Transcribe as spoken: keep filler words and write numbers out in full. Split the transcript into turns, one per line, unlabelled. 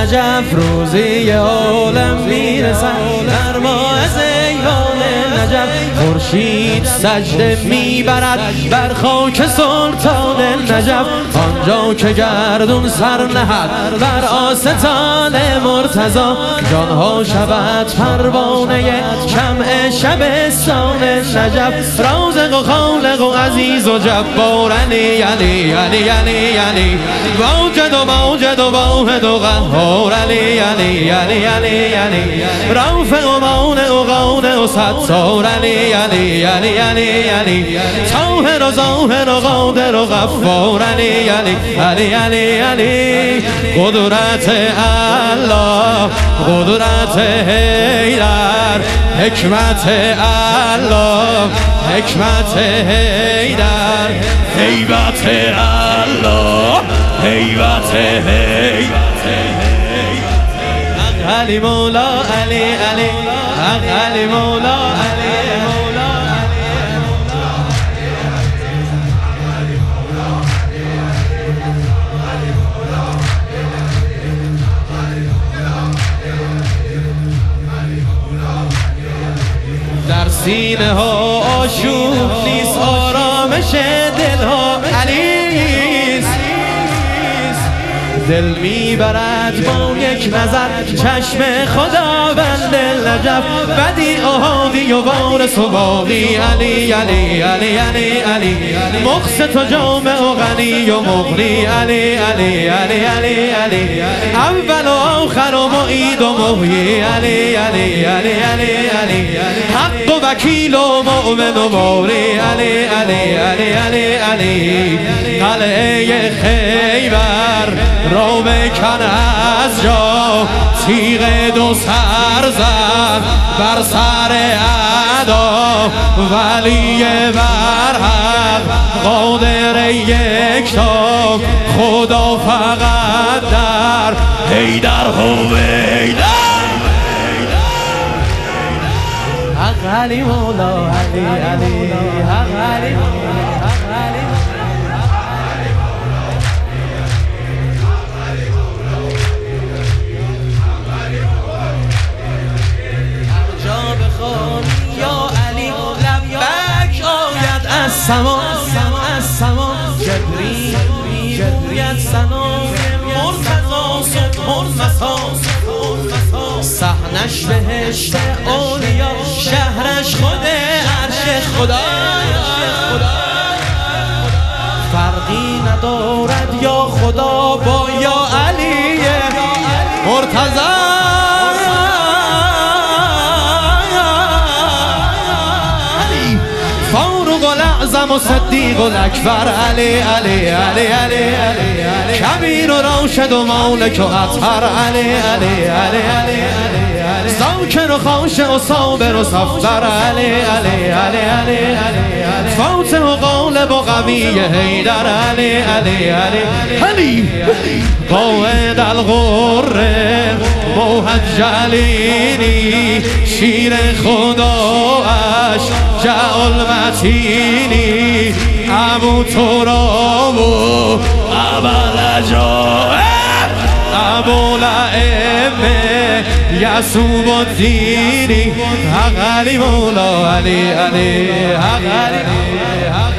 نجف روزی عالم میرسد در ماه زیبان نجف خورشید سجده میبرد بر خاک سلطان نجف آنجا که گردون سر نهد بر آستان مرتضی جانها شود پروانه شمع شبستان نجف رازق و خالق و عزیز و جبار علی علی علی علی علی واجد و ماجد و واحد و قهار علی علی علی علی علی رافع و مانع و قانع و ستار علی علی علی علی علی طاهر و ظاهر و قادر و غفار علی علی علی علی علی قدرت الله قدرت حیدر حکمت الله حکمت حیدر هیبت الله هیبت هیبت علی مولا علی علی علی مولا علی مولا در سینه ها آشوب نیست آرامش دل ها علیست دل میبرد با یک نظر چشم خداوند نجف بدی احادی و وارث و باقی علی علی علی علی علی مقسط و جامع و غنی و مغنی علی علی علی علی علی اول و آخر و معید و محیی علی علی علی علی علی حق و وکیل و مؤمن و باری علی علی علی علی علی قلعه خیبر رو بکن از جا تیغ دو سر زد بر سر اعدا ولی برحق قادر یکتا خدا فقط در حیدر و حیدر حق علی مولا علی علی حق علی مولا حق علی از سما از سما جبری جبریت سنای مرتضی صبح مسا صحنش بهشت اولیا شهرش خود عرش خدا فرقی ندارد یا خدا با یا علی مرتضی اعظم و صدیق و اکبر علی علی علی علی علی کبیر و راشد و مالک و اطهر علی علی علی علی علی ذاکر و خاشع و صابر و صفدر علی علی علی علی علی فاتح و غالب و قوی حیدر علی علی علی علی قائد الغره محجلینی شیر خداش جعل متینی ابو تراب و ابل جاه ابو لعمه یسوب الدینی حق علی مولا علی علی حق علی حق